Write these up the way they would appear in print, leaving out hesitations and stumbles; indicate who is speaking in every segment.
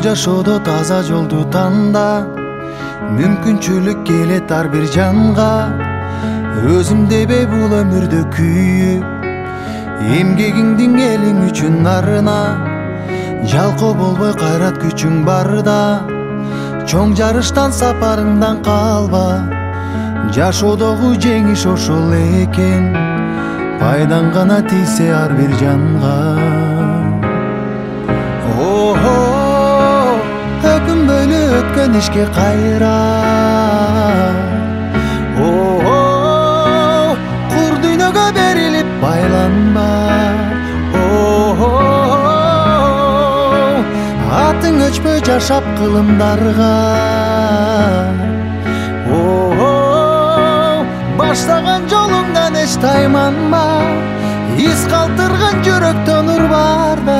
Speaker 1: жашоодо таза жолду танда, мүмкүнчүлүк келет ар бир жанга. Өзүм дебе бул өмүрдө күйүп, эмгегиңдин элиң үчүн арына. Жалкоо болбой кайрат күчүң барда, чоң жарыштан сапарыңдан калба. Жашоодогу жеңиш ошол экен, пайдаң гана тийсе ар бир жанга. Өкүнбөйлү өткөн ишке кайра, кур дүйнөгө берилип байланба. Атың өчпөй жашап кылымдарга, баштаган жолуңдан эч тайманба. Из калтырган жүрөктө нур барда,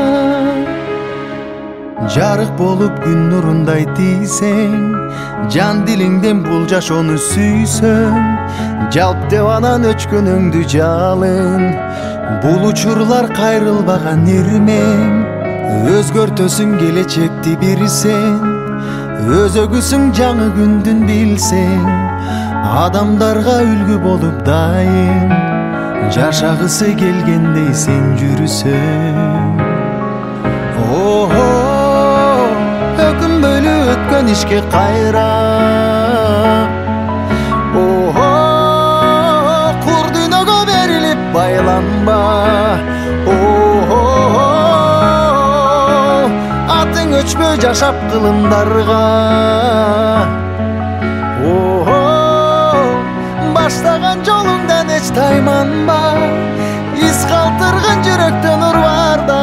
Speaker 1: жарык болуп күн нурундай тийсең, жан дилиңден бул жашоону сүйсөң, жалп деп анан өчкөнүңдү жалын. Бул учурлар кайрылбаган ирмең, өзгөртөсүң келечекти бир сен. Өзөгүсүң жаңы күндүн билсең, адамдарга үлгү болуп дайым, жашагысы келгендей сен жүрсөң. Өкүнбөйлү өткөн ишке кайра, кур дүйнөгө берилип байланба. Атың өчпөй жашап кылымдарга, баштаган жолуңдан эч тайманба. Из калтырган жүрөктө нур барда.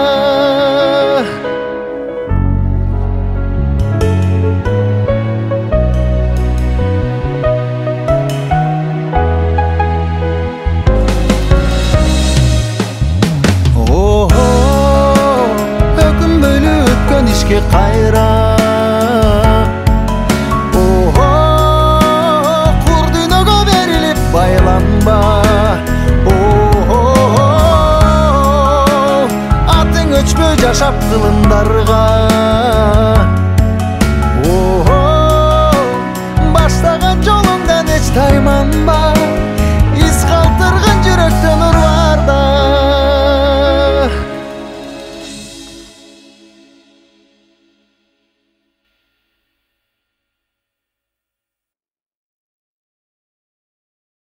Speaker 1: Өкүнбөйлү өткөн ишке кайра, кур дүйнөгө берилип байланба. Атың өчпөй жашап кылымдарга, баштаган жолуңдан эч тайманба. Из калтырган жүрөктөн